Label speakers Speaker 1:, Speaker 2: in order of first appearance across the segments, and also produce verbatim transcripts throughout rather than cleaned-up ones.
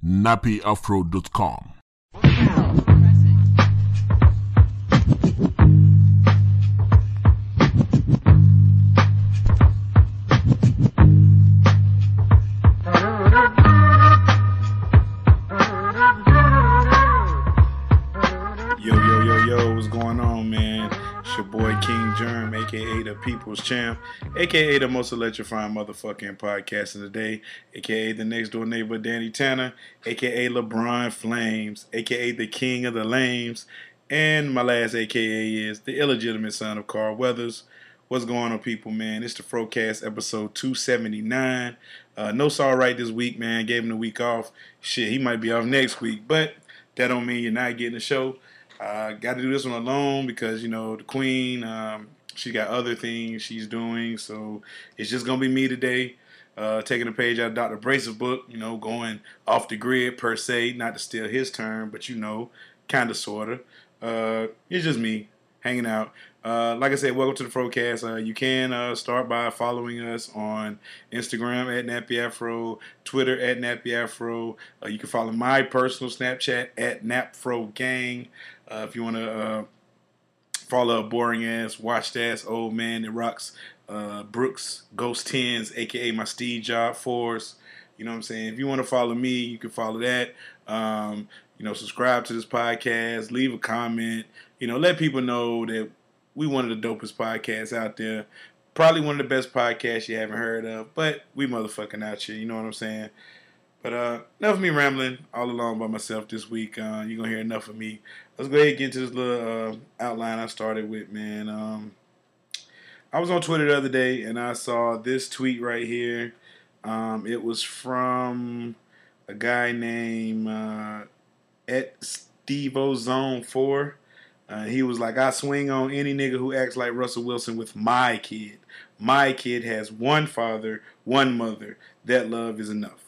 Speaker 1: nappy afro dot com.
Speaker 2: Yo, yo, yo, yo, what's going on, man? It's your boy King Germ, aka the People's Champ, aka the most electrifying motherfucking podcast of the day, aka the next door neighbor Danny Tanner, aka LeBron Flames, aka the King of the Lames, and my last A K A is the illegitimate son of Carl Weathers. What's going on, people, man? It's the Frocast episode two seventy-nine. Uh, no Saul right this week, man. Gave him the week off. Shit, he might be off next week, but that don't mean you're not getting the show. Uh, got to do this one alone because, you know, the queen, um, she got other things she's doing. So it's just going to be me today, uh, taking a page out of Doctor Brace's book, you know, going off the grid per se, not to steal his term, but, you know, kind of, sort of. Uh, it's just me hanging out. Uh, like I said, welcome to the Frocast. Uh, you can uh, start by following us on Instagram at NappyAfro, Twitter at NappyAfro. Uh, you can follow my personal Snapchat at NapFroGang. Uh, if you want to uh, follow a boring ass, washed ass old man that rocks uh, Brooks Ghost tens, aka my Steve Jobs fours. You know what I'm saying? If you want to follow me, you can follow that. Um, you know, subscribe to this podcast, leave a comment. You know, let people know that we one of the dopest podcasts out there. Probably one of the best podcasts you haven't heard of, but we motherfucking out here. You know what I'm saying? But uh, enough of me rambling all along by myself this week. Uh, you're going to hear enough of me. Let's go ahead and get into this little uh, outline I started with, man. Um, I was on Twitter the other day, and I saw this tweet right here. Um, it was from a guy named uh, at StevoZone four. Uh, he was like, I swing on any nigga who acts like Russell Wilson with my kid. My kid has one father, one mother. That love is enough.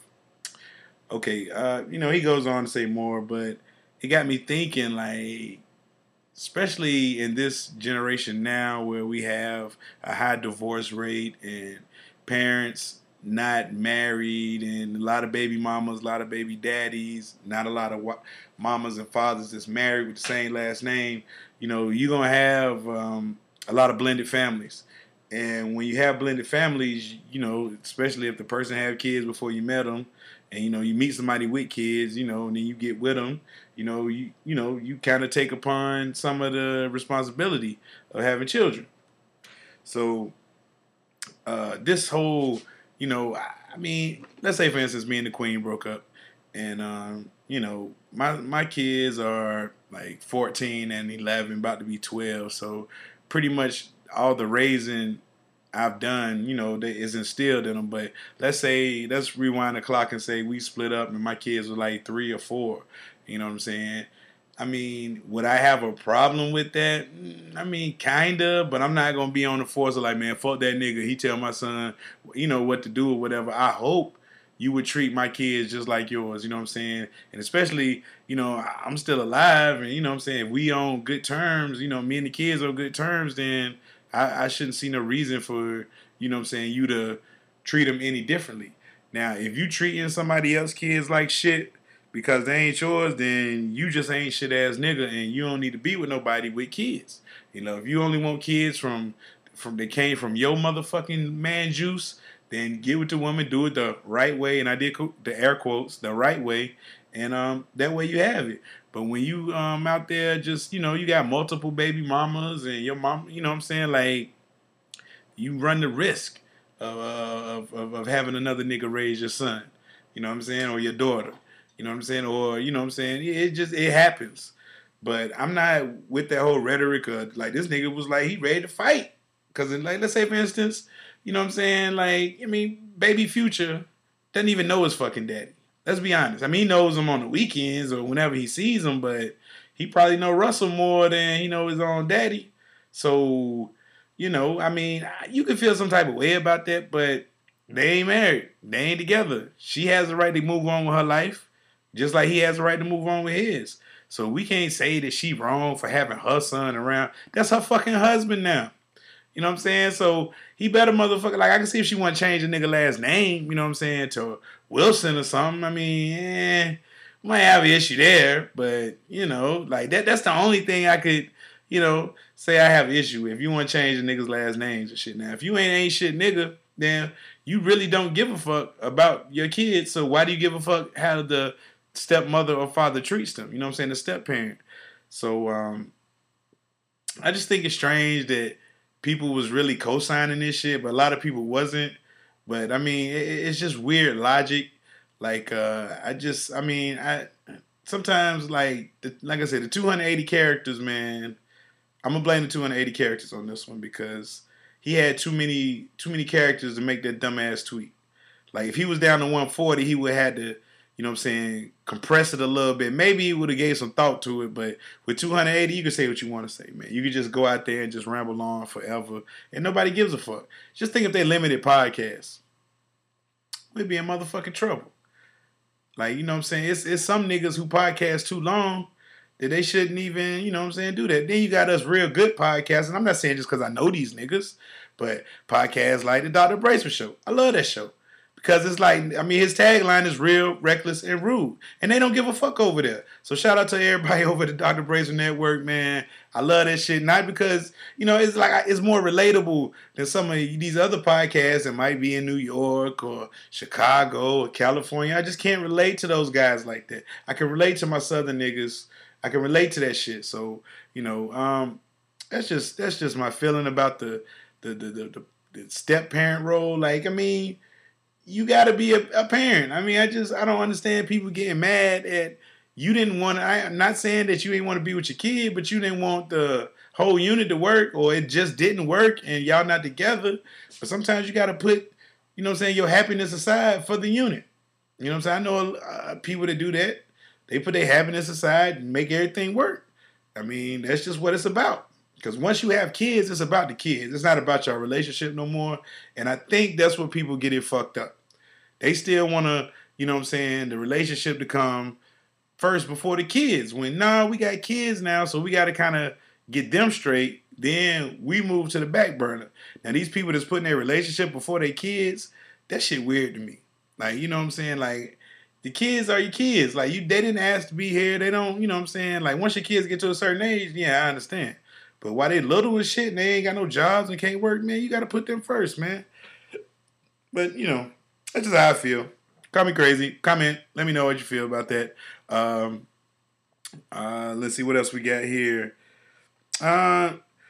Speaker 2: Okay, uh, you know, he goes on to say more, but it got me thinking, like, especially in this generation now where we have a high divorce rate and parents not married and a lot of baby mamas, a lot of baby daddies, not a lot of wa- mamas and fathers that's married with the same last name. You know, you're going to have um, a lot of blended families. And when you have blended families, you know, especially if the person had kids before you met them, and, you know, you meet somebody with kids, you know, and then you get with them, you know, you you know, you kind of take upon some of the responsibility of having children. So uh, this whole, you know, I mean, let's say, for instance, me and the queen broke up. And, um, you know, my my kids are like fourteen and eleven, about to be twelve. So pretty much all the raising I've done, you know, that is instilled in them. But let's say, let's rewind the clock and say we split up and my kids were like three or four. You know what I'm saying? I mean, would I have a problem with that? I mean, kind of, but I'm not going to be on the force of like, man, fuck that nigga. He tell my son, you know, what to do or whatever. I hope you would treat my kids just like yours, you know what I'm saying? And especially, you know, I'm still alive and, you know what I'm saying, if we on good terms, you know, me and the kids on good terms, then I, I shouldn't see no reason for, you know what I'm saying, you to treat them any differently. Now, if you treating somebody else's kids like shit because they ain't yours, then you just ain't shit ass nigga and you don't need to be with nobody with kids. You know, if you only want kids from, from that came from your motherfucking man juice, then get with the woman, do it the right way, and I did the air quotes, the right way, and um, that way you have it. But when you um out there just, you know, you got multiple baby mamas and your mom, you know what I'm saying, like, you run the risk of, of, of, of having another nigga raise your son, you know what I'm saying, or your daughter, you know what I'm saying, or, you know what I'm saying, it just, it happens. But I'm not with that whole rhetoric of, like, this nigga was like, he ready to fight. Because, like, let's say, for instance, you know what I'm saying, like, I mean, baby Future doesn't even know his fucking daddy. Let's be honest. I mean, he knows him on the weekends or whenever he sees him, but he probably know Russell more than he know his own daddy. So, you know, I mean, you can feel some type of way about that, but they ain't married. They ain't together. She has the right to move on with her life, just like he has the right to move on with his. So we can't say that she wrong for having her son around. That's her fucking husband now. You know what I'm saying? So he better motherfucker. Like I can see if she want to change the nigga last name. You know what I'm saying, to Wilson or something. I mean, eh, might have an issue there, but you know, like that. That's the only thing I could, you know, say I have an issue with. If you want to change the niggas' last names and shit. Now, if you ain't ain't shit nigga, then you really don't give a fuck about your kids. So why do you give a fuck how the stepmother or father treats them? You know what I'm saying? The step parent. So um, I just think it's strange that people was really co-signing this shit, but a lot of people wasn't. But I mean, it, it's just weird logic. Like uh, I just, I mean, I sometimes like, the, like I said, the two hundred eighty characters, man. I'm gonna blame the two hundred eighty characters on this one because he had too many, too many characters to make that dumbass tweet. Like if he was down to one forty, he would have had to, you know what I'm saying, compress it a little bit. Maybe he would have gave some thought to it, but with two hundred eighty, you can say what you want to say, man. You can just go out there and just ramble on forever, and nobody gives a fuck. Just think if they limited podcasts, we'd be in motherfucking trouble. Like, you know what I'm saying? It's it's some niggas who podcast too long that they shouldn't even, you know what I'm saying, do that. Then you got us real good podcasts, and I'm not saying just because I know these niggas, but podcasts like the Doctor Braceman Show. I love that show. Because it's like, I mean, his tagline is real, reckless, and rude. And they don't give a fuck over there. So shout out to everybody over at the Doctor Braceman Network, man. I love that shit. Not because, you know, it's like, it's more relatable than some of these other podcasts that might be in New York or Chicago or California. I just can't relate to those guys like that. I can relate to my southern niggas. I can relate to that shit. So, you know, um, that's just, that's just my feeling about the, the, the, the, the, the step parent role. Like, I mean, you got to be a, a parent. I mean, I just, I don't understand people getting mad at, you didn't want to, I'm not saying that you didn't want to be with your kid, but you didn't want the whole unit to work, or it just didn't work and y'all not together. But sometimes you got to put, you know what I'm saying, your happiness aside for the unit. You know what I'm saying? I know uh, people that do that. They put their happiness aside and make everything work. I mean, that's just what it's about. Because once you have kids, it's about the kids. It's not about your relationship no more. And I think that's what people get it fucked up. They still want to, you know what I'm saying, the relationship to come first before the kids. When, nah, we got kids now, so we got to kind of get them straight. Then we move to the back burner. Now, these people that's putting their relationship before their kids, that shit weird to me. Like, you know what I'm saying? Like, the kids are your kids. Like, you, they didn't ask to be here. They don't, you know what I'm saying? Like, once your kids get to a certain age, yeah, I understand. But while they little as shit and they ain't got no jobs and can't work, man, you got to put them first, man. But, you know, that's just how I feel. Call me crazy. Comment. Let me know what you feel about that. Um, uh, let's see what else we got here. Uh,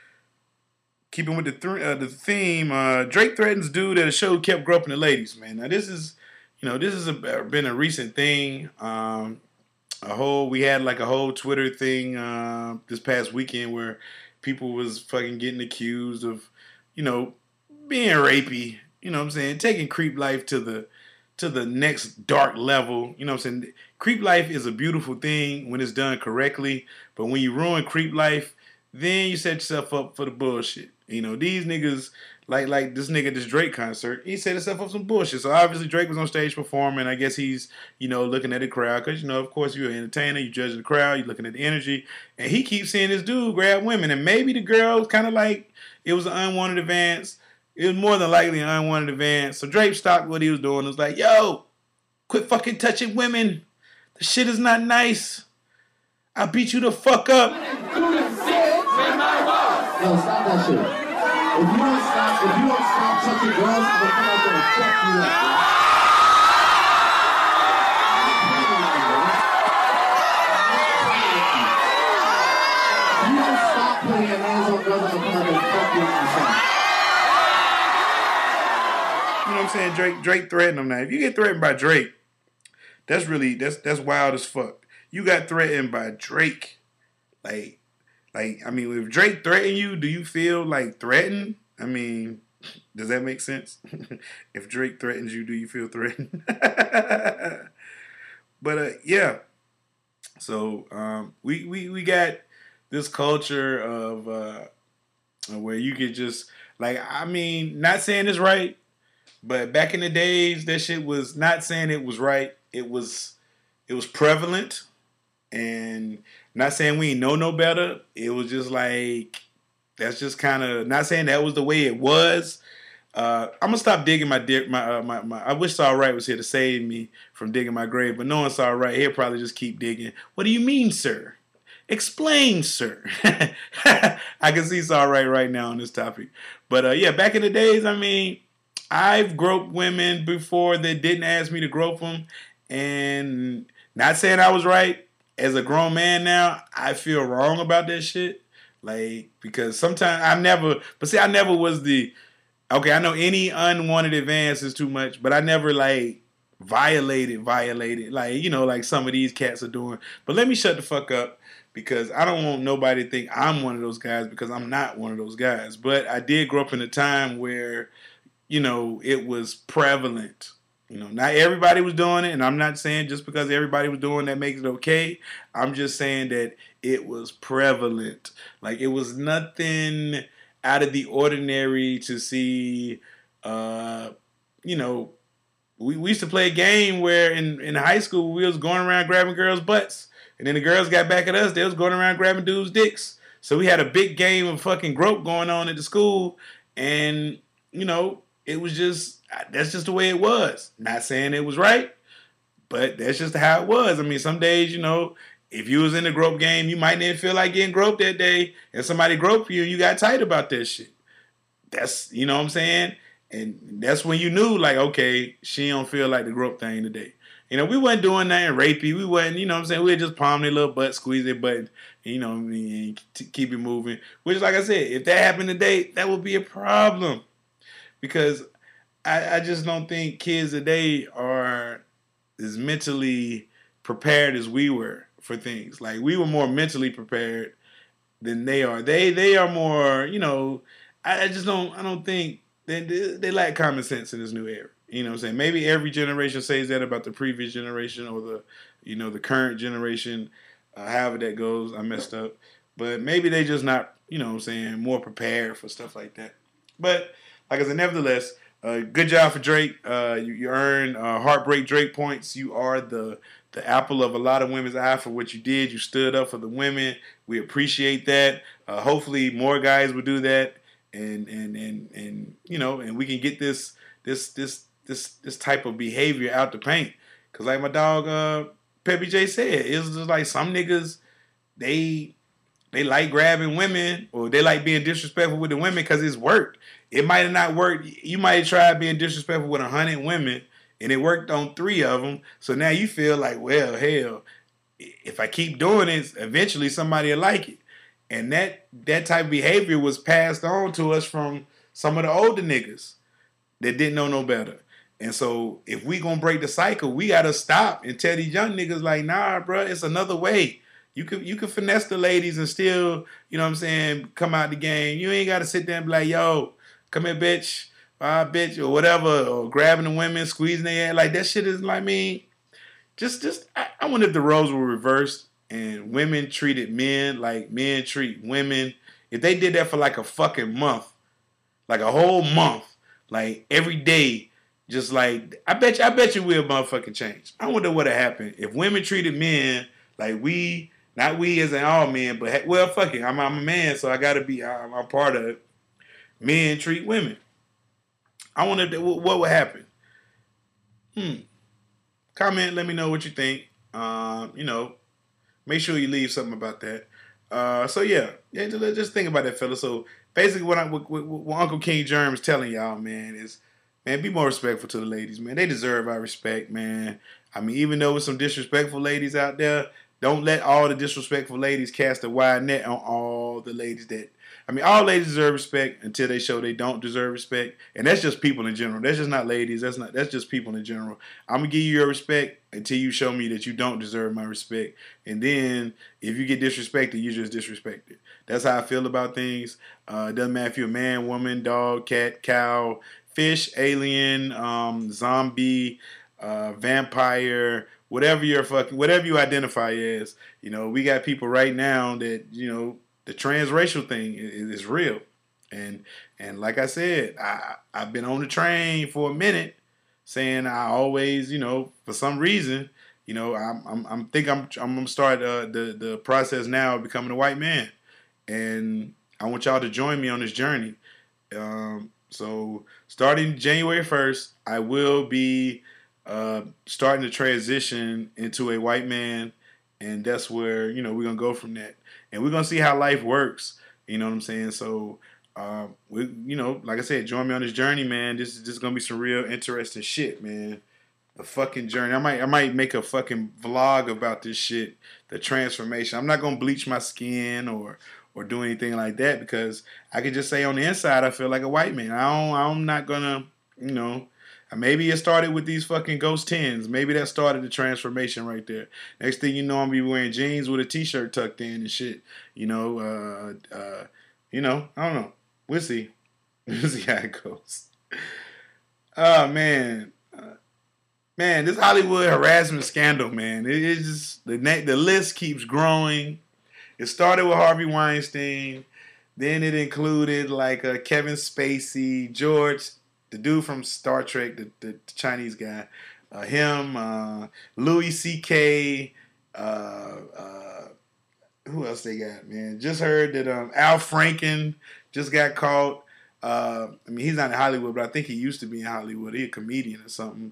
Speaker 2: keeping with the th- uh, the theme, uh, Drake threatens dude at a show kept groping the ladies, man. Now, this is, you know, this has been a recent thing. Um, a whole, we had like a whole Twitter thing uh, this past weekend where people was fucking getting accused of, you know, being rapey. You know what I'm saying? Taking creep life to the to the next dark level. You know what I'm saying? Creep life is a beautiful thing when it's done correctly. But when you ruin creep life, then you set yourself up for the bullshit. You know, these niggas, like like this nigga, this Drake concert, he set himself up some bullshit. So obviously Drake was on stage performing. I guess he's, you know, looking at the crowd. Because, you know, of course, you're an entertainer. You judge the crowd. You're looking at the energy. And he keeps seeing this dude grab women. And maybe the girl was kind of like, it was an unwanted advance. It was more than likely an unwanted advance. So Drake stopped what he was doing. It was like, yo, quit fucking touching women. The shit is not nice. I'll beat you the fuck up.
Speaker 3: Yo, stop that shit. If you don't stop, if you don't stop touching girls, I'm gonna come out there and fuck you up. If you don't stop putting your hands on girls, I'm gonna come out there and fuck you up.
Speaker 2: You know what I'm saying? Drake, Drake threatened him now. If you get threatened by Drake, that's really that's that's wild as fuck. You got threatened by Drake, like, like I mean, if Drake threatened you, do you feel like threatened? I mean, does that make sense? If Drake threatens you, do you feel threatened? But uh, yeah, so um, we we we got this culture of uh, where you could just like, I mean, not saying it's right. But back in the days, that shit was not saying it was right. It was, it was prevalent, and not saying we ain't know no better. It was just like, that's just kind of not saying that was the way it was. Uh, I'm gonna stop digging my my, uh, my my. I wish Saul Wright was here to save me from digging my grave, but knowing Saul Wright, he'll probably just keep digging. What do you mean, sir? Explain, sir. I can see Saul Wright right now on this topic, but uh, yeah, back in the days, I mean, I've groped women before that didn't ask me to grope them, and not saying I was right. As a grown man now, I feel wrong about that shit, like because sometimes I never, but see, I never was the okay, I know any unwanted advance is too much, but I never like violated, violated, like, you know, like some of these cats are doing. But let me shut the fuck up because I don't want nobody to think I'm one of those guys because I'm not one of those guys. But I did grow up in a time where, you know, it was prevalent. You know, not everybody was doing it, and I'm not saying just because everybody was doing that makes it okay. I'm just saying that it was prevalent. Like, it was nothing out of the ordinary to see, uh, you know, we, we used to play a game where in, in high school we was going around grabbing girls' butts. And then the girls got back at us. They was going around grabbing dudes' dicks. So we had a big game of fucking grope going on at the school. And, you know, it was just, that's just the way it was. Not saying it was right, but that's just how it was. I mean, some days, you know, if you was in the grope game, you might not feel like getting groped that day, and somebody groped you, and you got tight about that shit. That's, you know what I'm saying? And that's when you knew, like, okay, she don't feel like the grope thing today. You know, we wasn't doing nothing rapey. We wasn't, you know what I'm saying? We just palm their little butt, squeeze their butt, you know, and keep it moving. Which, like I said, if that happened today, that would be a problem. Because I, I just don't think kids today are as mentally prepared as we were for things. Like, we were more mentally prepared than they are. They they are more, you know, I, I just don't, I don't think, they, they, they lack common sense in this new era. You know what I'm saying? Maybe every generation says that about the previous generation or the, you know, the current generation, uh, however that goes. I messed up. But maybe they just not, you know what I'm saying, more prepared for stuff like that. But, like I said, nevertheless, uh, good job for Drake. Uh, you, you earned uh, Heartbreak Drake points. You are the the apple of a lot of women's eye for what you did. You stood up for the women. We appreciate that. Uh, hopefully more guys will do that. And, and, and, and, you know, and we can get this, this, this, this, this type of behavior out the paint. Cause like my dog, uh, Peppy J said, it's just like some niggas, they, they like grabbing women or they like being disrespectful with the women cause it's worked. It might have not worked. You might have tried being disrespectful with a hundred women and it worked on three of them. So now you feel like, well, hell, if I keep doing it, eventually somebody will like it. And that, that type of behavior was passed on to us from some of the older niggas that didn't know no better. And so if we gonna break the cycle, we gotta stop and tell these young niggas like, nah, bro, it's another way. You can you can finesse the ladies and still, you know what I'm saying, come out the game. You ain't gotta sit there and be like, yo, come here, bitch, ah, bitch, or whatever, or grabbing the women, squeezing their ass. Like that shit is like, I mean, just just I, I wonder if the roles were reversed and women treated men like men treat women. If they did that for like a fucking month, like a whole month, like every day, just like I bet you, I bet you will motherfucking change. I wonder what would happen if women treated men like we, not we as in all men, but well, fuck it, I'm, I'm a man, so I gotta be, I'm, I'm part of it. Men treat women. I wonder if, what would happen. Hmm. Comment, let me know what you think. Um, you know, make sure you leave something about that. Uh, so yeah, yeah, just think about that, fella. So basically, what, I, what, what, what Uncle King Germ is telling y'all, man, is, man, be more respectful to the ladies, man. They deserve our respect, man. I mean, even though there's some disrespectful ladies out there, don't let all the disrespectful ladies cast a wide net on all the ladies that, I mean, all ladies deserve respect until they show they don't deserve respect. And that's just people in general. That's just not ladies. That's not, that's just people in general. I'm going to give you your respect until you show me that you don't deserve my respect. And then if you get disrespected, you just disrespected. That's how I feel about things. Uh, it doesn't matter if you're a man, woman, dog, cat, cow, fish, alien, um, zombie, uh, vampire, whatever you're fucking, whatever you identify as. You know, we got people right now that, you know, the transracial thing is, is real. And and like I said, I, I've been on the train for a minute saying I always, you know, for some reason, you know, I'm I'm, I'm think I'm I'm gonna start uh, the the process now of becoming a white man. And I want y'all to join me on this journey. Um, so starting January first, I will be uh, starting to transition into a white man, and that's where you know we're gonna go from that, and we're gonna see how life works. You know what I'm saying? So, uh, we, you know, like I said, join me on this journey, man. This is just gonna be some real interesting shit, man. The fucking journey. I might, I might make a fucking vlog about this shit, the transformation. I'm not gonna bleach my skin or or do anything like that because I could just say on the inside I feel like a white man. I don't, I'm not gonna, you know. Maybe it started with these fucking Ghost tens. Maybe that started the transformation right there. Next thing you know, I'm gonna be wearing jeans with a t-shirt tucked in and shit. You know, uh, uh, you know, I don't know. We'll see. We'll see how it goes. Oh man, uh, man, this Hollywood harassment scandal, man. It is just the the list keeps growing. It started with Harvey Weinstein. Then it included like uh, Kevin Spacey, George, the dude from Star Trek, the, the, the Chinese guy, uh, him, uh, Louis C K. Uh, uh, who else they got, man? Just heard that um, Al Franken just got caught. Uh, I mean, he's not in Hollywood, but I think he used to be in Hollywood. He's a comedian or something.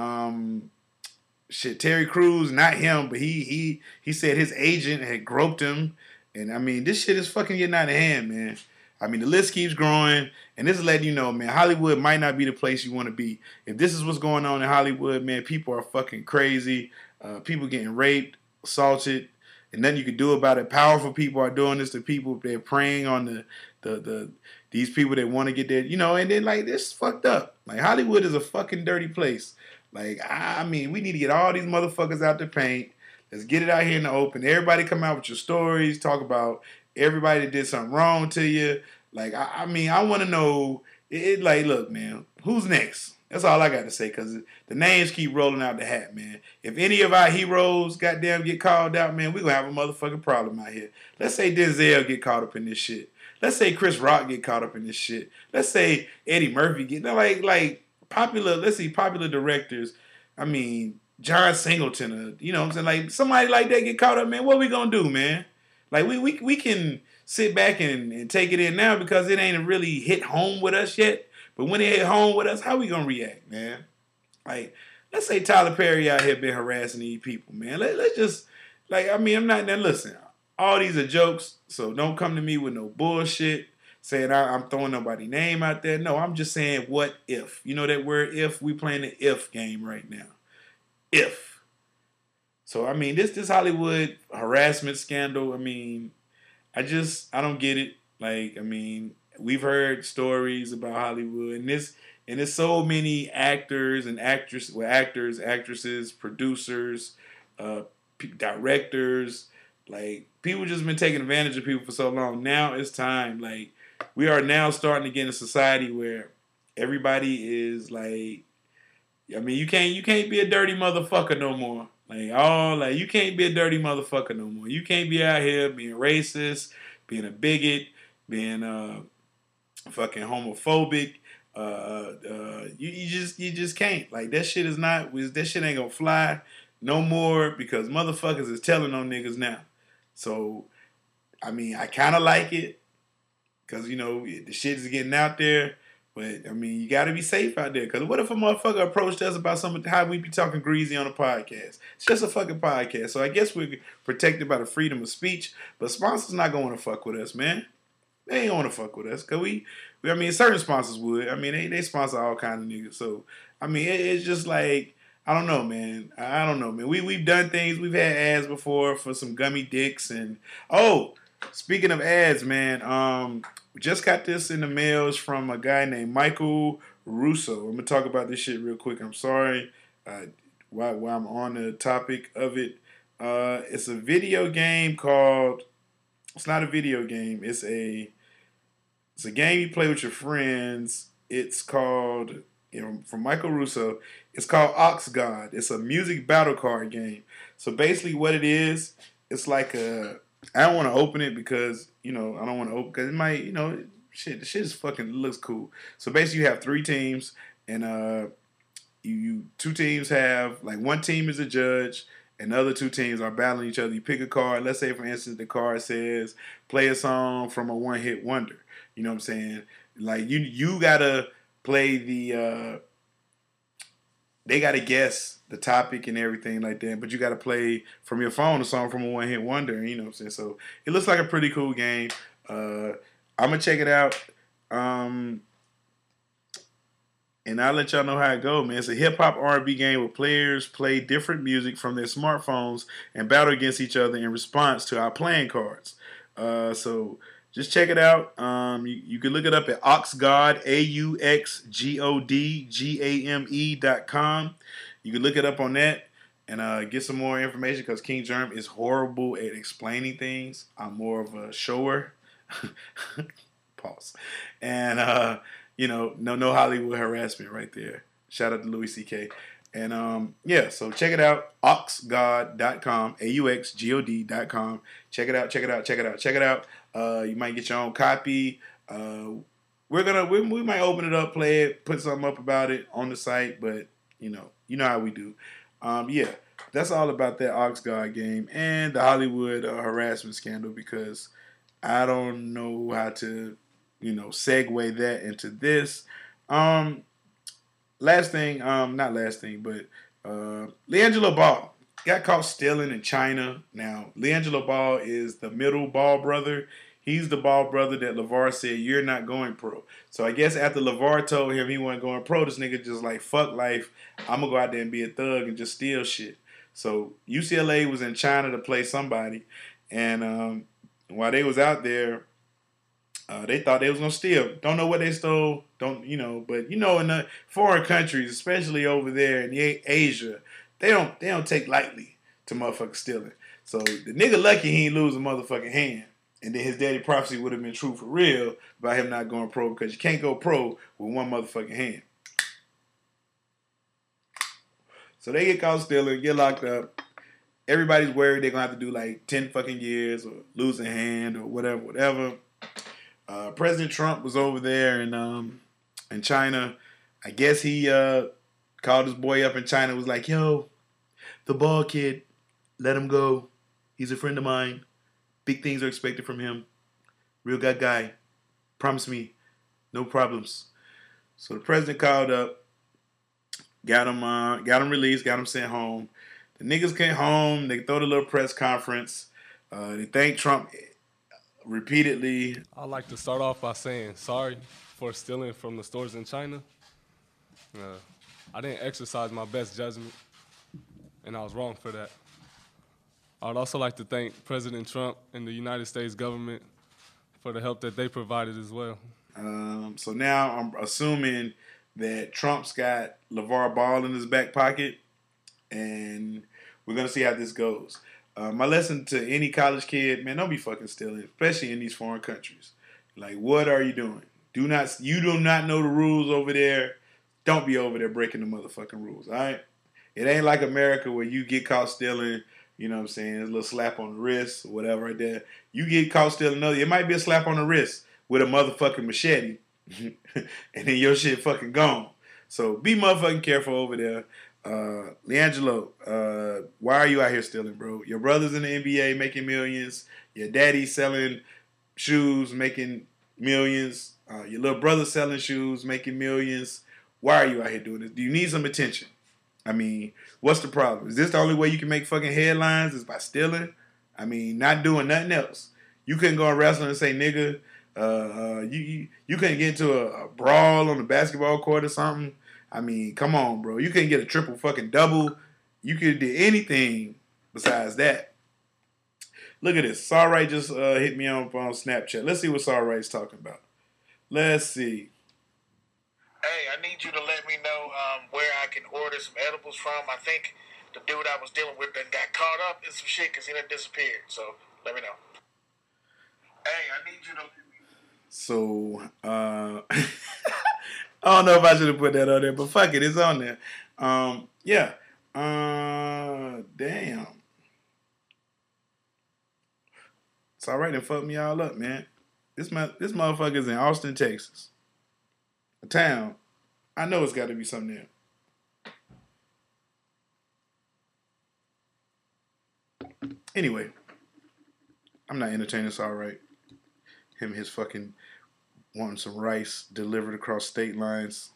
Speaker 2: Um, Shit, Terry Crews, not him, but he he he said his agent had groped him, and I mean this shit is fucking getting out of hand, man. I mean the list keeps growing, and this is letting you know, man, Hollywood might not be the place you want to be. If this is what's going on in Hollywood, man, people are fucking crazy. Uh, people getting raped, assaulted, and nothing you can do about it. Powerful people are doing this to people. They're preying on the the the these people that want to get there, you know, and then like this fucked up. Like Hollywood is a fucking dirty place. Like, I mean, we need to get all these motherfuckers out the paint. Let's get it out here in the open. Everybody come out with your stories. Talk about everybody that did something wrong to you. Like, I, I mean, I want to know, it, it, like, look, man, who's next? That's all I got to say because the names keep rolling out the hat, man. If any of our heroes, goddamn, get called out, man, we're going to have a motherfucking problem out here. Let's say Denzel get caught up in this shit. Let's say Chris Rock get caught up in this shit. Let's say Eddie Murphy get, like, like, popular, let's see, popular directors. I mean, John Singleton, uh, you know what I'm saying? Like, somebody like that get caught up, man, what we gonna do, man? Like, we we, we can sit back and, and take it in now because it ain't really hit home with us yet. But when it hit home with us, how we gonna react, man? Like, let's say Tyler Perry out here been harassing these people, man. Let, let's just, like, I mean, I'm not, now listen, all these are jokes, so don't come to me with no bullshit. Saying I, I'm throwing nobody's name out there. No, I'm just saying what if. You know that word if? We playing the if game right now. If. So, I mean, this this Hollywood harassment scandal, I mean, I just, I don't get it. Like, I mean, we've heard stories about Hollywood, and this, and there's so many actors and actresses, well, actors, actresses, producers, uh, p- directors, like, people just been taking advantage of people for so long. Now it's time, like, we are now starting to get in a society where everybody is like, I mean, you can't you can't be a dirty motherfucker no more. Like, oh, like you can't be a dirty motherfucker no more. You can't be out here being racist, being a bigot, being uh fucking homophobic. Uh, uh, you, you just you just can't. Like that shit is not. That shit ain't gonna fly no more because motherfuckers is telling on niggas now. So, I mean, I kind of like it. Because, you know, the shit is getting out there. But, I mean, you got to be safe out there. Because what if a motherfucker approached us about some, how we be talking greasy on a podcast? It's just a fucking podcast. So I guess we're protected by the freedom of speech. But sponsors not going to fuck with us, man. They ain't going to fuck with us. Because we, we, I mean, certain sponsors would. I mean, they, they sponsor all kind of niggas. So, I mean, it, it's just like, I don't know, man. I don't know, man. We, we've done things. We've had ads before for some gummy dicks. And, oh, speaking of ads, man, um... just got this in the mails from a guy named Michael Russo. I'm going to talk about this shit real quick. I'm sorry uh, while, while I'm on the topic of it. Uh, it's a video game called... It's not a video game. It's a it's a game you play with your friends. It's called... You know, from Michael Russo. It's called Ox God. It's a music battle card game. So basically what it is, it's like a... I don't want to open it because, you know, I don't want to open because it might, you know, shit, the shit is fucking looks cool. So basically you have three teams and uh, you, you two teams have, like one team is a judge and the other two teams are battling each other. You pick a card. Let's say, for instance, the card says play a song from a one hit wonder. You know what I'm saying? Like you, you gotta play the. Uh, they gotta guess the topic and everything like that, but you gotta play from your phone a song from a one hit wonder. You know what I'm saying? So it looks like a pretty cool game. Uh, I'm gonna check it out. Um, And I'll let y'all know how it goes, man. It's a hip-hop R and B game where players play different music from their smartphones and battle against each other in response to our playing cards. Uh, so just check it out. Um, you, you can look it up at auxgod, A U X G O D G A M E dot com. You can look it up on that and uh, get some more information because King Germ is horrible at explaining things. I'm more of a shower. Pause. And... Uh, You know, no no Hollywood harassment right there. Shout out to Louis C K. And um, yeah, so check it out. auxgod dot com, A U X G O D dot com. Check it out, check it out, check it out, check it out. Uh, you might get your own copy. Uh, we're gonna we, we might open it up, play it, put something up about it on the site, but you know, you know how we do. Um, yeah, that's all about that auxgod game and the Hollywood uh, harassment scandal because I don't know how to you know, segue that into this. Um, last thing, um, not last thing, but uh, LiAngelo Ball got caught stealing in China. Now, LiAngelo Ball is the middle Ball brother. He's the Ball brother that LeVar said, you're not going pro. So I guess after LeVar told him he wasn't going pro, this nigga just like, fuck life. I'm going to go out there and be a thug and just steal shit. So U C L A was in China to play somebody. And um, while they was out there, Uh, they thought they was gonna steal. Don't know what they stole. Don't you know? But you know, in the foreign countries, especially over there in the Asia, they don't they don't take lightly to motherfucking stealing. So the nigga lucky he ain't lose a motherfucking hand. And then his daddy prophecy would have been true for real about him not going pro because you can't go pro with one motherfucking hand. So they get caught stealing, get locked up. Everybody's worried they're gonna have to do like ten fucking years or lose a hand or whatever, whatever. Uh, President Trump was over there in um, in China. I guess he uh, called his boy up in China and was like, yo, the Ball kid, let him go. He's a friend of mine. Big things are expected from him. Real good guy. Promise me, no problems. So the president called up, got him, uh, got him released, got him sent home. The niggas came home. They throw the little press conference. Uh, they thanked Trump repeatedly.
Speaker 4: I'd like to start off by saying sorry for stealing from the stores in China. Uh, I didn't exercise my best judgment, and I was wrong for that. I would also like to thank President Trump and the United States government for the help that they provided as well.
Speaker 2: Um, so now I'm assuming that Trump's got LeVar Ball in his back pocket, and we're going to see how this goes. Uh, my lesson to any college kid, man, don't be fucking stealing, especially in these foreign countries. Like, what are you doing? Do not, you do not know the rules over there. Don't be over there breaking the motherfucking rules, all right? It ain't like America where you get caught stealing, you know what I'm saying, a little slap on the wrist or whatever right there. You get caught stealing another, it might be a slap on the wrist with a motherfucking machete, and then your shit fucking gone. So be motherfucking careful over there. Uh, LiAngelo, uh, why are you out here stealing, bro? Your brother's in the N B A making millions. Your daddy's selling shoes, making millions. Uh, your little brother's selling shoes, making millions. Why are you out here doing this? Do you need some attention? I mean, what's the problem? Is this the only way you can make fucking headlines is by stealing? I mean, not doing nothing else. You couldn't go and wrestle and say, nigga, uh, uh, you, you you couldn't get into a, a brawl on the basketball court or something. I mean, come on, bro. You couldn't get a triple fucking double. You could do anything besides that. Look at this. Sarray just uh, hit me on, on Snapchat. Let's see what Sarray's talking about. Let's see.
Speaker 5: Hey, I need you to let me know um, where I can order some edibles from. I think the dude I was dealing with that got caught up in some shit because he done disappeared. So let me know. Hey, I need you to...
Speaker 2: So, uh... I don't know if I should have put that on there, but fuck it, it's on there. Um, yeah. Uh, damn. It's all right to fuck me all up, man. This this motherfucker's in Austin, Texas. A town. I know it's got to be something there. Anyway, I'm not entertaining. It's all right. Him, his fucking wanting some rice delivered across state lines.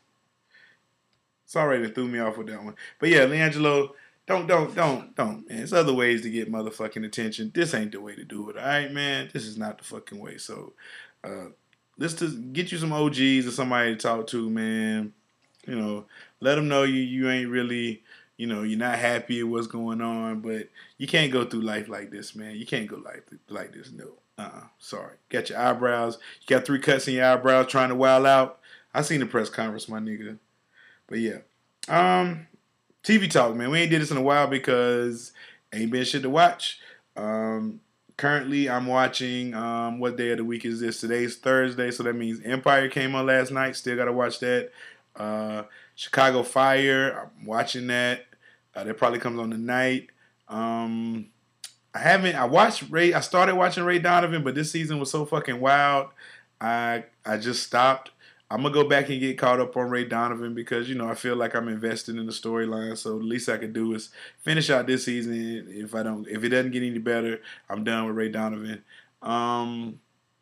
Speaker 2: It's all right. It threw me off with that one. But yeah, LiAngelo, don't, don't, don't, don't, man. There's other ways to get motherfucking attention. This ain't the way to do it. All right, man. This is not the fucking way. So, uh, let's just get you some O Gs or somebody to talk to, man. You know, let them know you you ain't really, you know, you're not happy with what's going on, but you can't go through life like this, man. You can't go life like this. No. Uh-uh. Sorry. Got your eyebrows. You got three cuts in your eyebrows trying to wild out. I seen the press conference, my nigga. But yeah. Um, T V talk, man. We ain't did this in a while because ain't been shit to watch. Um, currently, I'm watching, um, what day of the week is this? Today's Thursday, so that means Empire came on last night. Still got to watch that. Uh, Chicago Fire, I'm watching that. Uh, that probably comes on tonight. Um, I haven't, I watched Ray, I started watching Ray Donovan, but this season was so fucking wild. I I just stopped. I'm going to go back and get caught up on Ray Donovan because, you know, I feel like I'm invested in the storyline. So the least I could do is finish out this season. If I don't, if it doesn't get any better, I'm done with Ray Donovan. Um,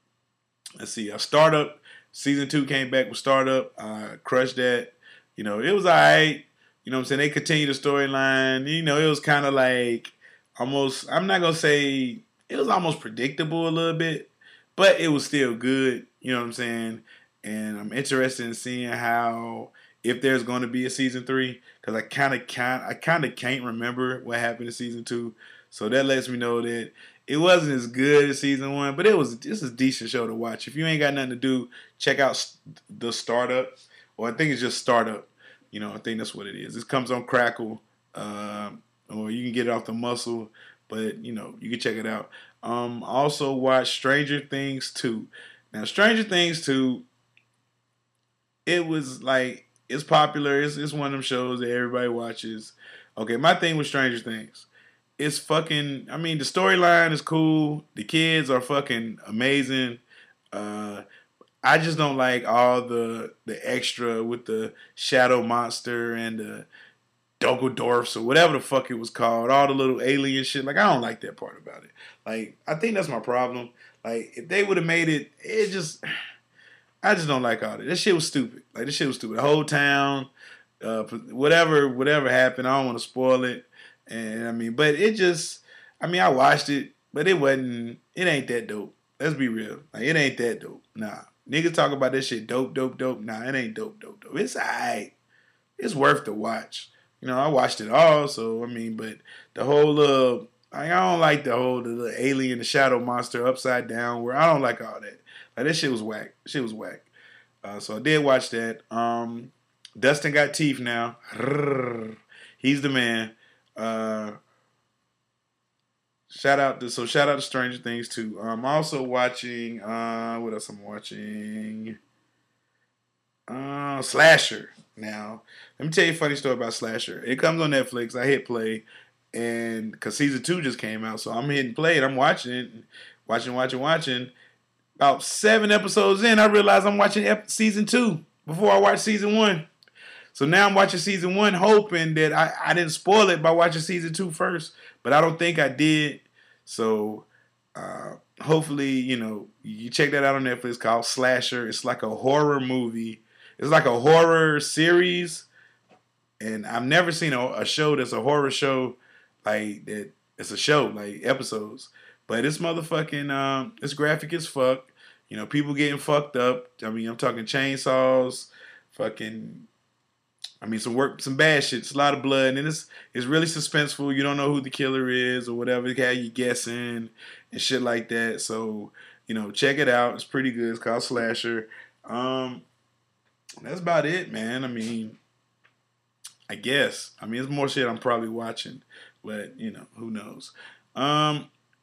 Speaker 2: let's see. A Startup, season two came back with Startup. I crushed that. You know, it was all right. You know what I'm saying? They continued the storyline. You know, it was kind of like almost, I'm not going to say, it was almost predictable a little bit, but it was still good. You know what I'm saying? And I'm interested in seeing how, if there's going to be a season three, because I kind of can't, I kind of can't remember what happened in season two. So that lets me know that it wasn't as good as season one, but it was just a decent show to watch. If you ain't got nothing to do, check out The Startup, or I think it's just Startup. You know, I think that's what it is. This comes on Crackle, um, or you can get it off the Muscle, but you know, you can check it out. Um, also watch Stranger Things two. Now, Stranger Things two. It was like, it's popular. It's, it's one of them shows that everybody watches. Okay, my thing with Stranger Things, it's fucking, I mean, the storyline is cool. The kids are fucking amazing. Uh, I just don't like all the the extra with the shadow monster and the Dogodorfs or whatever the fuck it was called. All the little alien shit. Like, I don't like that part about it. Like, I think that's my problem. Like, if they would have made it, it just... I just don't like all that. That shit was stupid. Like, this shit was stupid. The whole town, uh, whatever, whatever happened, I don't want to spoil it. And I mean, but it just, I mean, I watched it, but it wasn't, it ain't that dope. Let's be real. Like, it ain't that dope. Nah. Niggas talk about this shit dope, dope, dope. Nah, it ain't dope, dope, dope. It's alright. It's worth the watch. You know, I watched it all, so, I mean, but the whole, uh, I don't like the whole, the, the alien, the shadow monster upside down, where I don't like all that. Like, that shit was whack. Shit was whack. Uh, so I did watch that. Um, Dustin got teeth now. He's the man. Uh, shout out to so shout out to Stranger Things too. I'm also watching. Uh, what else I'm watching? Uh, Slasher. Now, let me tell you a funny story about Slasher. It comes on Netflix. I hit play, and because season two just came out, so I'm hitting play and I'm watching it, watching, watching, watching. About seven episodes in, I realized I'm watching ep- season two before I watched season one. So now I'm watching season one, hoping that I, I didn't spoil it by watching season two first. But I don't think I did. So uh, hopefully, you know, you check that out on Netflix. It's called Slasher. It's like a horror movie. It's like a horror series. And I've never seen a, a show that's a horror show like that. It's a show, like episodes. But it's motherfucking, um, it's graphic as fuck. You know, people getting fucked up. I mean, I'm talking chainsaws, fucking, I mean, some work, some bad shit. It's a lot of blood, and it's it's really suspenseful. You don't know who the killer is or whatever. It got you guessing and shit like that. So, you know, check it out. It's pretty good. It's called Slasher. Um, that's about it, man. I mean, I guess. I mean, there's more shit I'm probably watching, but, you know, who knows. Um...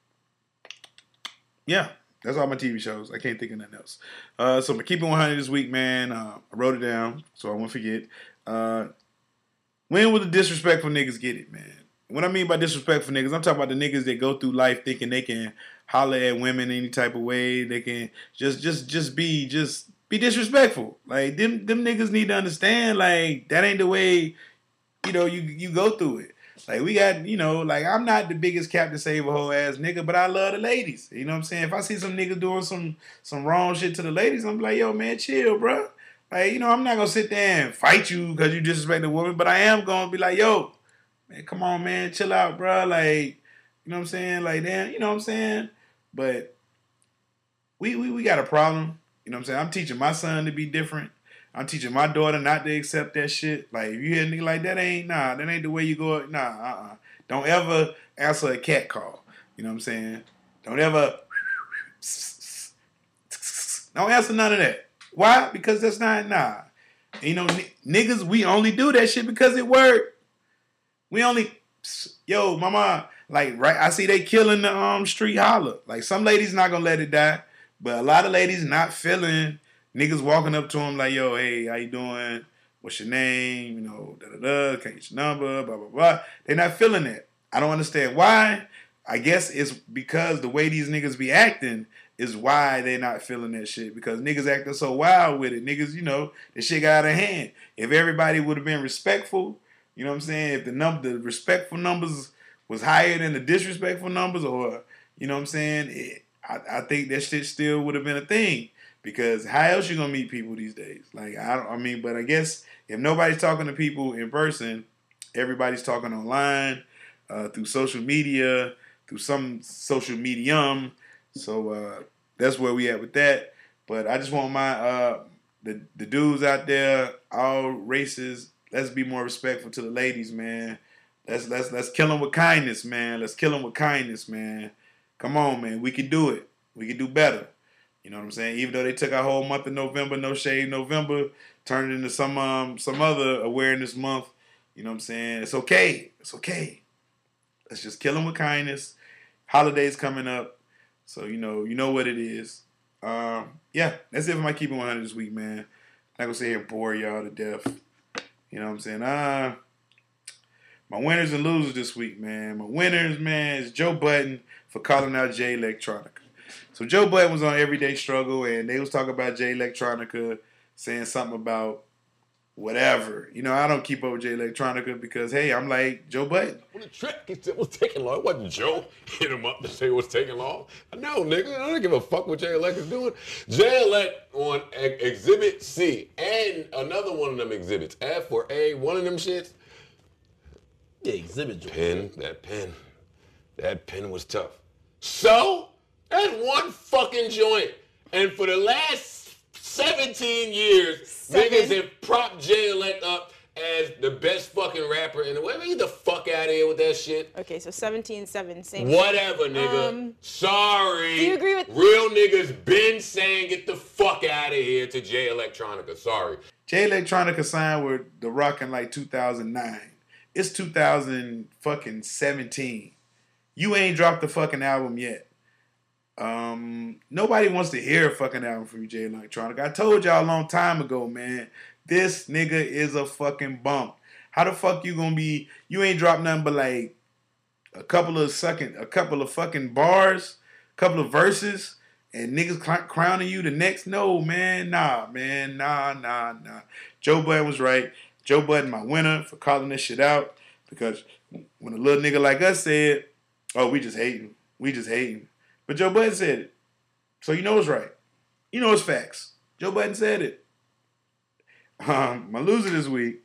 Speaker 2: Yeah, that's all my T V shows. I can't think of nothing else. Uh, so I'm keeping one hundred this week, man. Uh, I wrote it down so I won't forget. Uh, when will the disrespectful niggas get it, man? What I mean by disrespectful niggas, I'm talking about the niggas that go through life thinking they can holler at women any type of way. They can just, just, just be, just be disrespectful. Like them, them niggas need to understand. Like that ain't the way, you know, you you go through it. Like, we got, you know, like, I'm not the biggest Captain Save a Whole ass nigga, but I love the ladies. You know what I'm saying? If I see some niggas doing some some wrong shit to the ladies, I'm like, yo, man, chill, bro. Like, you know, I'm not going to sit there and fight you because you disrespect a woman, but I am going to be like, yo, man, come on, man, chill out, bro. Like, you know what I'm saying? Like, damn, you know what I'm saying? But we, we, we got a problem. You know what I'm saying? I'm teaching my son to be different. I'm teaching my daughter not to accept that shit. Like, if you hear a nigga like that, ain't, nah, that ain't the way you go. Nah, uh-uh. Don't ever answer a cat call. You know what I'm saying? Don't ever, don't answer none of that. Why? Because that's not, nah. You know, n- niggas, we only do that shit because it worked. We only, yo, mama, like, right, I see they killing the um street holler. Like, some ladies not gonna let it die, but a lot of ladies not feeling niggas walking up to them like, yo, hey, how you doing? What's your name? You know, da-da-da, can't get your number, blah, blah, blah. They're not feeling that. I don't understand why. I guess it's because the way these niggas be acting is why they're not feeling that shit. Because niggas acting so wild with it. Niggas, you know, the shit got out of hand. If everybody would have been respectful, you know what I'm saying? If the number, the respectful numbers was higher than the disrespectful numbers, or, you know what I'm saying? It, I, I think that shit still would have been a thing. Because how else you gonna meet people these days? Like, I don't, I mean, but I guess if nobody's talking to people in person, everybody's talking online, uh, through social media, through some social medium. So uh, that's where we at with that. But I just want my uh, the the dudes out there, all races. Let's be more respectful to the ladies, man. Let's let's let's kill them with kindness, man. Let's kill them with kindness, man. Come on, man. We can do it. We can do better. You know what I'm saying? Even though they took our whole month of November, No Shade November, turned it into some um some other awareness month. You know what I'm saying? It's okay. It's okay. Let's just kill them with kindness. Holidays coming up. So, you know, you know what it is. Um, yeah, that's it for my Keeping one hundred this week, man. I'm not going to sit here and bore y'all to death. You know what I'm saying? Uh, my winners and losers this week, man. My winners, man, is Joe Budden for calling out Jay Electronica. So Joe Budden was on Everyday Struggle, and they was talking about Jay Electronica, saying something about whatever. You know, I don't keep up with Jay Electronica because, hey, I'm like Joe Budden.
Speaker 6: Well, the trick, it was taking long. It wasn't Joe hit him up to say it was taking long. No, nigga, I don't give a fuck what Jay Elect is doing. Jay Elect on ex- Exhibit C and another one of them exhibits, F or A, one of them shits.
Speaker 7: Yeah, exhibit.
Speaker 6: Pen, that pen, that pen was tough. So, that's one fucking joint. And for the last seventeen years, Seven. niggas have propped Jay Elect up as the best fucking rapper in the world. Get the fuck out of here with that shit.
Speaker 8: Okay, so seventeen seven, same
Speaker 6: Whatever,
Speaker 8: shit.
Speaker 6: nigga.
Speaker 8: Um,
Speaker 6: Sorry.
Speaker 8: Do you agree with...
Speaker 6: Real niggas been saying get the fuck out of here to Jay Electronica. Sorry.
Speaker 2: Jay Electronica signed with The Rock in like two thousand nine. It's two thousand fucking seventeen. You ain't dropped the fucking album yet. Um, nobody wants to hear a fucking album from you, Jay Electronica. I told y'all a long time ago, man. This nigga is a fucking bump. How the fuck you gonna be? You ain't dropped nothing but like a couple of second, a couple of fucking bars, a couple of verses, and niggas cl- crowning you the next. No, man, nah, man, nah, nah, nah. Joe Budden was right. Joe Budden, my winner for calling this shit out, because when a little nigga like us said, "Oh, we just hating, we just hating," but Joe Budden said it, so you know it's right. You know it's facts. Joe Budden said it. Um, my loser this week.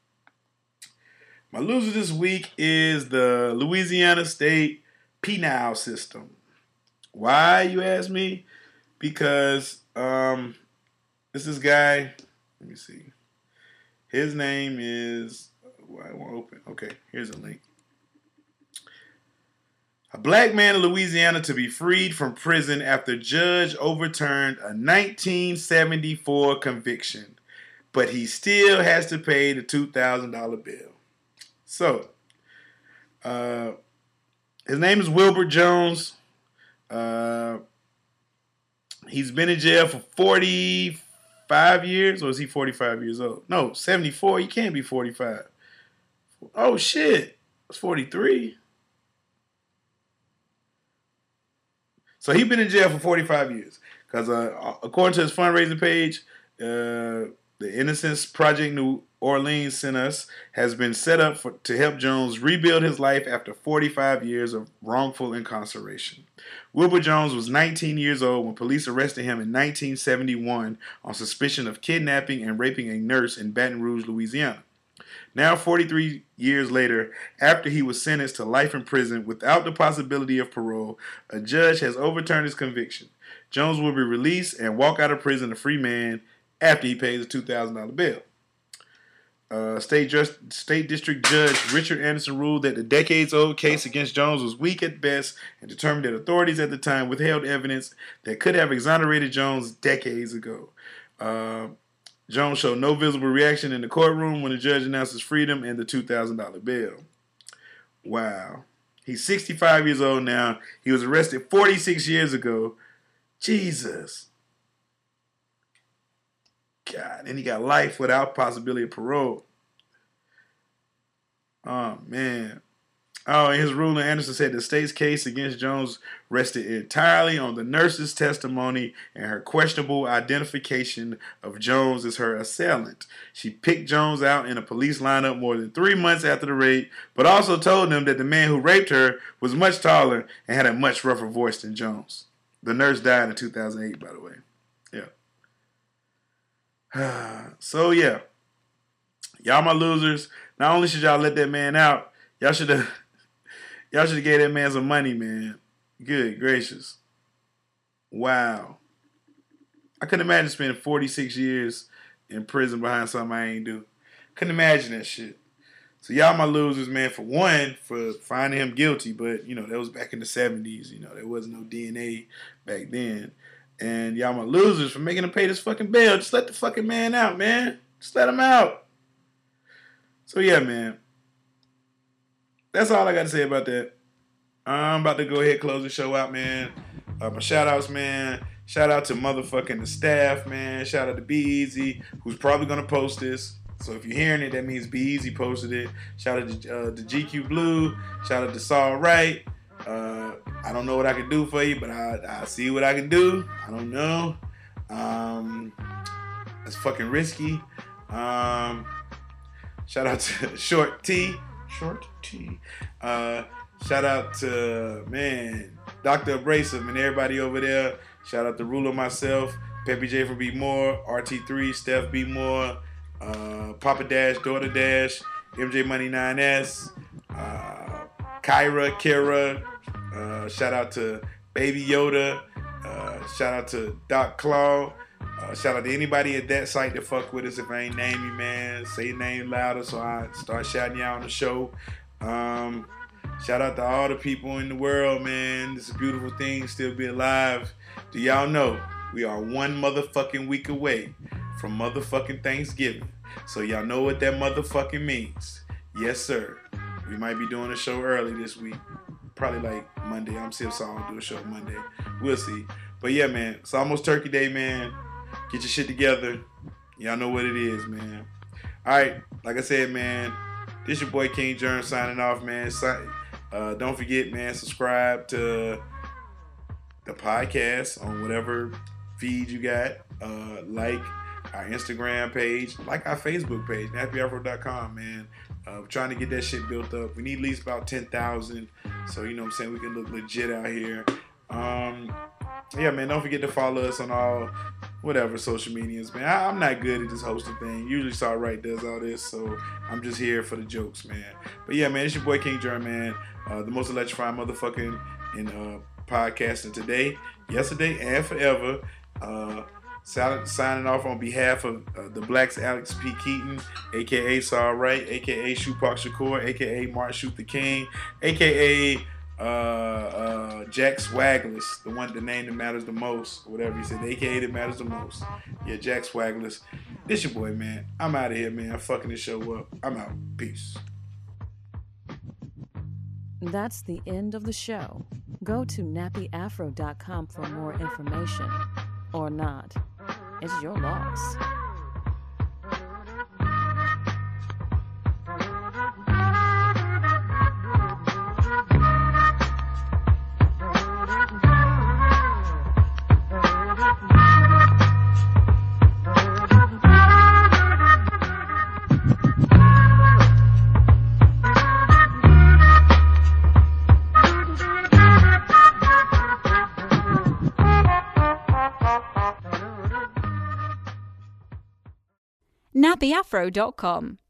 Speaker 2: My loser this week is the Louisiana State penal system. Why, you ask me? Because um, this is guy. Let me see. His name is. Why it won't open? Okay, here's a link. A black man in Louisiana to be freed from prison after judge overturned a nineteen seventy-four conviction, but he still has to pay the two thousand dollars bill. So, uh, his name is Wilbert Jones. Uh, he's been in jail for forty-five years, or is he forty-five years old? No, seventy-four. He can't be forty-five. Oh, shit. It's forty-three. So he's been in jail for forty-five years. Because uh, according to his fundraising page, uh, the Innocence Project New Orleans sent us has been set up for, to help Jones rebuild his life after forty-five years of wrongful incarceration. Wilbur Jones was nineteen years old when police arrested him in nineteen seventy-one on suspicion of kidnapping and raping a nurse in Baton Rouge, Louisiana. Now, forty-three years later, after he was sentenced to life in prison without the possibility of parole, a judge has overturned his conviction. Jones will be released and walk out of prison a free man after he pays a two thousand dollars bail. Uh, State, Just, State District Judge Richard Anderson ruled that the decades-old case against Jones was weak at best and determined that authorities at the time withheld evidence that could have exonerated Jones decades ago. Uh, Jones showed no visible reaction in the courtroom when the judge announced his freedom and the two thousand dollars bail. Wow. He's sixty-five years old now. He was arrested forty-six years ago. Jesus. God, and he got life without possibility of parole. Oh, man. Oh, in his ruling, Anderson said the state's case against Jones rested entirely on the nurse's testimony and her questionable identification of Jones as her assailant. She picked Jones out in a police lineup more than three months after the rape, but also told them that the man who raped her was much taller and had a much rougher voice than Jones. The nurse died in two thousand eight, by the way. Yeah. So, yeah. Y'all my losers. Not only should y'all let that man out, y'all should have y'all should have gave that man some money, man. Good gracious. Wow. I couldn't imagine spending forty-six years in prison behind something I ain't do. Couldn't imagine that shit. So y'all my losers, man, for one, for finding him guilty, but, you know, that was back in the seventies. You know, there wasn't no D N A back then. And y'all my losers for making him pay this fucking bail. Just let the fucking man out, man. Just let him out. So, yeah, man. That's all I got to say about that. I'm about to go ahead and close the show out, man. Uh, my shout-outs, man. Shout out to motherfucking the staff, man. Shout out to Be Easy, who's probably going to post this. So if you're hearing it, that means Be Easy posted it. Shout out to, uh, to G Q Blue. Shout out to Saul Wright. Uh, I don't know what I can do for you, but I, I see what I can do. I don't know. Um, it's fucking risky. Um, shout out to Short T. Short T. Uh, shout out to, man, Doctor Abrasive and everybody over there. Shout out to Ruler myself, Peppy J from B More, R T three, Steph B More, uh, Papa Dash, Daughter Dash, M J Money nine S, uh, Kyra, Kira. Uh, shout out to Baby Yoda. Uh, shout out to Doc Claw. Uh, shout out to anybody at that site that fuck with us. If I ain't name you, man, say your name louder so I start shouting you out on the show. Um, shout out to all the people in the world, man. It's a beautiful thing, still be alive. Do y'all know we are one motherfucking week away from motherfucking Thanksgiving? So y'all know what that motherfucking means. Yes, sir. We might be doing a show early this week. Probably like Monday. I'm still saw I'll do a show Monday. We'll see. But yeah, man, it's almost Turkey Day, man. Get your shit together. Y'all know what it is, man. All right, like I said, man, this your boy King Jerm signing off, man. Uh, don't forget, man, subscribe to the podcast on whatever feed you got. Uh, like our Instagram page, like our Facebook page, nappy afro dot com, man. Uh, we're trying to get that shit built up. We need at least about ten thousand. So, you know what I'm saying? We can look legit out here. Um, yeah, man, don't forget to follow us on all, whatever, social medias, man. I, I'm not good at this hosting thing. Usually Saw Right does all this, so I'm just here for the jokes, man. But yeah, man, it's your boy King Jerm, man. Uh, the most electrifying motherfucking in uh, podcasting today, yesterday, and forever. Uh, signing off on behalf of uh, the Blacks, Alex P. Keaton, a k a. Saw Right, a k a. Shupak Shakur, a k a. Martin Shoot the King, a k a. Uh, uh, Jack Swagless, the one, the name that matters the most, whatever he said, a k a that matters the most. Yeah, Jack Swagless. This your boy, man. I'm out of here, man. I'm fucking this show up. I'm out. Peace.
Speaker 9: That's the end of the show. Go to nappy afro dot com for more information. Or not. It's your loss.
Speaker 10: nappy afro dot com.